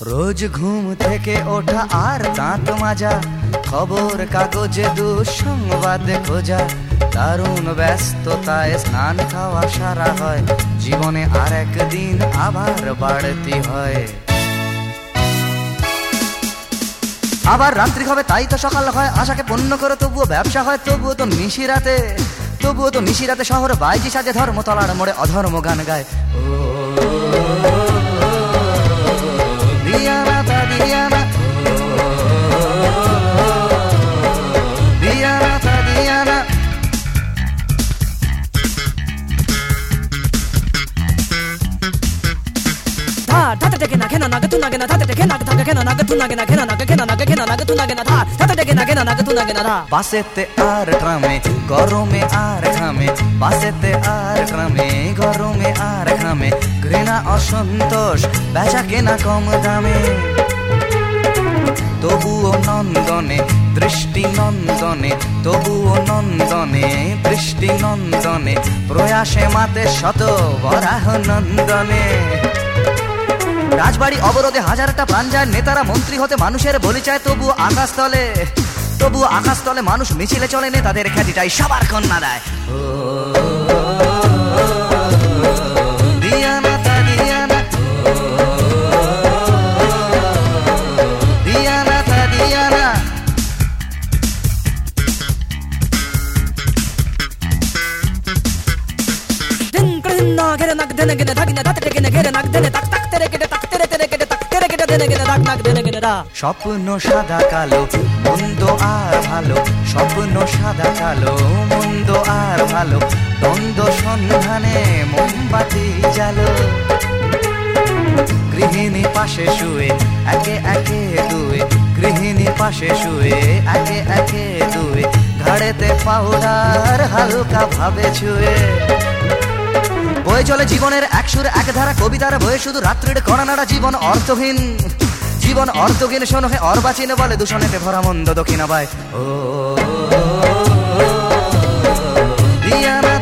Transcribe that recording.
রোজ ঘুম থেকে ওঠা আর দাঁত মাজা, খবর কাগজে দুঃসংবাদে খোঁজা, দারুণ ব্যস্ততায় স্নান খাওয়া সারা হয়, জীবনে আর একদিন আবার বাড়তি হয়। আবার রাত্রি হবে তাই তো সকাল হয়, আশাকে পূর্ণ করে তবুও ব্যবসা হয়, তবুও তো নিশিরাতে শহর বাইজি সাজে, ধর্মতলার মোড়ে অধর্ম গান গায়। ও দিয়ানা তা দিয়ানা, দিয়ানা তা দিয়ানা। বাসেতে আর ট্রামে গরমে আর ঘামে, বাসেতে আর ট্রামে গরমে আর ঘামে, ঘৃণা অসন্তোষ বেচা কেনা কম দামে, তবুও নন্দনে দৃষ্টি নন্দনে, তবুও নন্দনে দৃষ্টি নন্দনে, প্রয়াসে মাতে শত বরাহ নন্দনে। রাজবাড়ি অবরোধে হাজারটা প্রাণ যায়, নেতারা মন্ত্রী হতে মানুষের বলি চায়, তবুও আকাশতলে মানুষ মিছিলে চলে, নেতাদের খ্যাতিটাই সবার কন্যা দেয়। ও দিয়ানা তা দিয়ানা, দিয়ানা তা দিয়ানা। স্বপ্ন সাদা কালো মন্দ আর ভালো, স্বপ্ন সাদা কালো মন্দ আর ভালো, দ্বন্দ্ব সন্ধানে মোমবাতি জালো, গৃহিণী পাশে শুয়ে একে একে দুয়ে, গৃহিণী পাশে শুয়ে একে একে দুয়ে, ঘাড়েতে পাউডার হালকা ভাবে ছুঁয়ে, বয়ে চলে জীবনের এক সুর এক ধারা, কবিতার বয়ে শুধু রাত্রির কণানাড়া, জীবন অর্থহীন, জীবন অর্থহীন। শোনো হে অর্বাচীন বলে, দূষণেতে ভরা মন্দ দক্ষিণাবায়। ও দিয়ানা